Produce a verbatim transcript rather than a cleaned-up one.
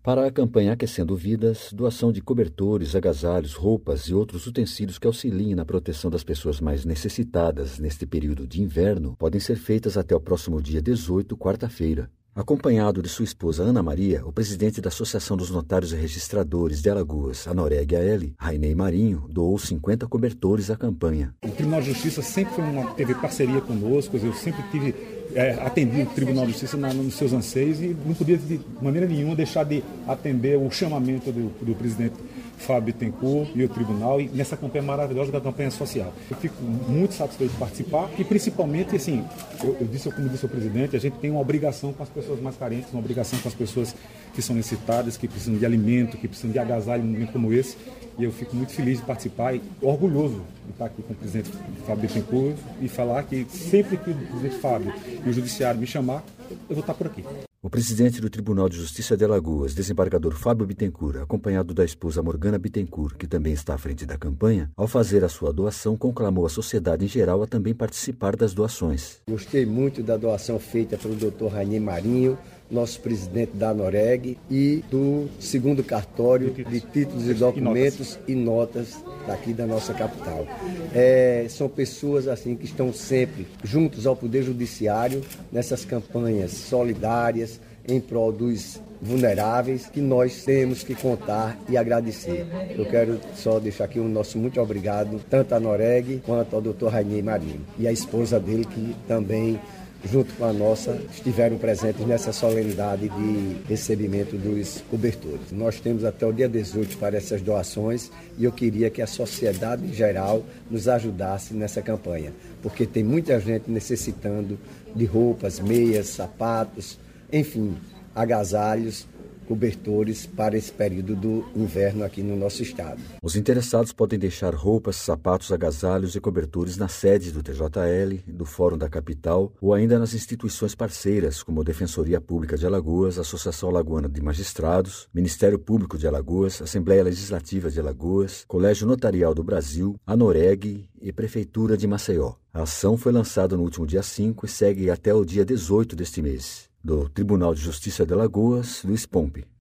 Para a campanha Aquecendo Vidas, doação de cobertores, agasalhos, roupas e outros utensílios que auxiliem na proteção das pessoas mais necessitadas neste período de inverno podem ser feitas até o próximo dia dezoito, quarta-feira. Acompanhado de sua esposa Ana Maria, o presidente da Associação dos Notários e Registradores de Alagoas, a Noreg A L, Rainei Marinho, doou cinquenta cobertores à campanha. O Tribunal de Justiça sempre foi uma, teve parceria conosco, eu sempre tive, é, atendi o Tribunal de Justiça na, nos seus anseios e não podia de maneira nenhuma deixar de atender o chamamento do, do presidente Fábio Bittencourt e o tribunal, e nessa campanha maravilhosa da campanha social. Eu fico muito satisfeito de participar e principalmente, assim, eu, eu disse, como disse o presidente, a gente tem uma obrigação com as pessoas mais carentes, uma obrigação com as pessoas que são necessitadas, que precisam de alimento, que precisam de agasalho num momento como esse, e eu fico muito feliz de participar e orgulhoso de estar aqui com o presidente Fábio Bittencourt e falar que sempre que o presidente Fábio e o judiciário me chamar, eu vou estar por aqui. O presidente do Tribunal de Justiça de Alagoas, desembargador Fábio Bittencourt, acompanhado da esposa Morgana Bittencourt, que também está à frente da campanha, ao fazer a sua doação, conclamou a sociedade em geral a também participar das doações. Gostei muito da doação feita pelo doutor Rainei Marinho, nosso presidente da Noreg, e do segundo cartório de títulos e documentos e notas daqui da nossa capital. É, são pessoas assim que estão sempre juntos ao Poder Judiciário nessas campanhas solidárias em prol dos vulneráveis, que nós temos que contar e agradecer. Eu quero só deixar aqui o nosso muito obrigado, tanto à Noreg quanto ao doutor Rainei Marinho e a esposa dele, que também, junto com a nossa, estiveram presentes nessa solenidade de recebimento dos cobertores. Nós temos até o dia dezoito para essas doações e eu queria que a sociedade em geral nos ajudasse nessa campanha, porque tem muita gente necessitando de roupas, meias, sapatos, enfim, agasalhos, cobertores para esse período do inverno aqui no nosso estado. Os interessados podem deixar roupas, sapatos, agasalhos e cobertores na sede do T J L, do Fórum da Capital ou ainda nas instituições parceiras, como a Defensoria Pública de Alagoas, Associação Alagoana de Magistrados, Ministério Público de Alagoas, Assembleia Legislativa de Alagoas, Colégio Notarial do Brasil, a Noreg e Prefeitura de Maceió. A ação foi lançada no último dia cinco e segue até o dia dezoito deste mês. Do Tribunal de Justiça de Alagoas, Luiz Pompe.